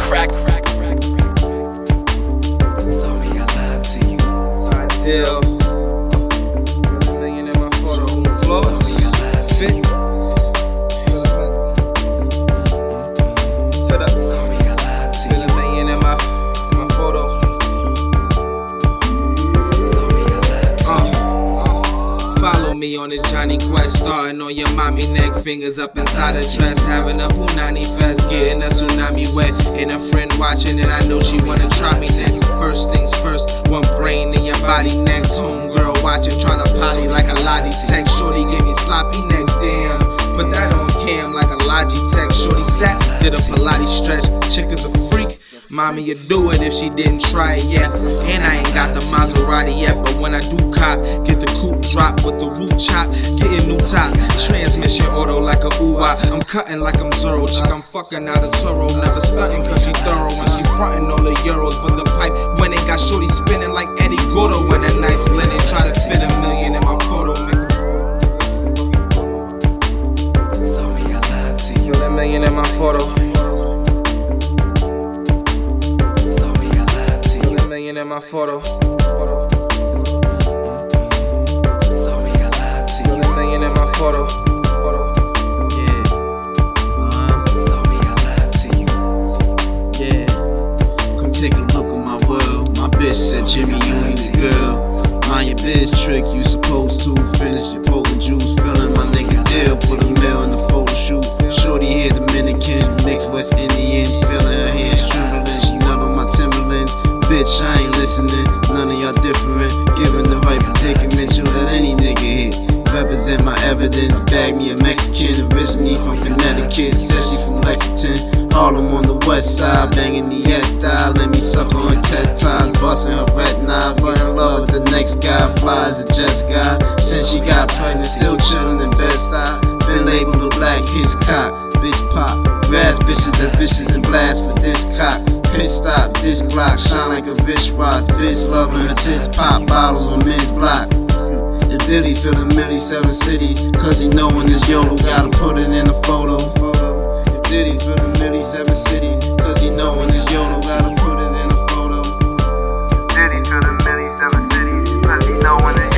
crack. Sorry I lied to you. I deal. $1 million in my photo. Flow. Sorry I lied to Fit. you. Fit up. Sorry I lied to you. $1 million in my photo. Sorry I lied to you. Follow me on this Johnny Quest, starting on your mommy neck, fingers up inside her dress, having a punani fest, getting a tsunami wet, and a friend watching, and I know she wanna try me next. First things first, one brain in your body next. Homegirl watching, tryna poly like a Logitech. Shorty gave me sloppy neck, damn. Put that on cam like a Logitech. Shorty sat, did a Pilates stretch. Chick is a freak. Mommy, you'd do it if she didn't try it yet. And I ain't got the Maserati yet, but when I do cop, get the coupe drop with the roof chop, getting new top, transmission auto like a ooh-ah. I'm cutting like I'm Zorro, chick, I'm fucking out of Toro. Never stunting cause she thorough, when she frontin' all the euros. But the pipe, when it got shorty spinning like Eddie Gordo. When a nice linen, try to fit $1 million in my photo. Sorry I lied to you. $1 million in my photo. Sorry I lied to you. $1 million in my photo. Sorry I lied to you. $1 million in my photo. Yeah. Sorry I lied to you. Yeah, come take a look at my world. My bitch said, Jimmy, you ain't the girl. Mind your biz trick, you supposed to finish your potent juice. Feeling my nigga deal, put a mill in the photo shoot. Shorty here, Dominican, mixed West Indian. Feeling her hands trembling, she nut on my Timberlands. Bitch, I ain't listening, none of y'all different. Giving the right predicament, you let any nigga hit. Represent my evidence, bag me a Mexican, originally from Connecticut, said she from Lexington. Harlem on the west side, banging the die. Let me suck on her tet ties, busting her retina. But in love with the next guy, fly as a jet guy. Since she got pregnant, still chillin' in Bed-Stuy. Been labeled a black his cock, bitch pop. Grass bitches that's vicious and blast for this cock. Pit stop, this Glock, shine like a wristwatch. Bitch loving her tits pop, bottles on men's block. The Diddy feelin' Millie 7 cities, cause he know when this YOLO gotta put it in a photo. The Diddy feelin' Millie 7 cities, cause he know when this YOLO gotta put it in a photo. The Diddy feelin' Millie 7 cities, cause he know when this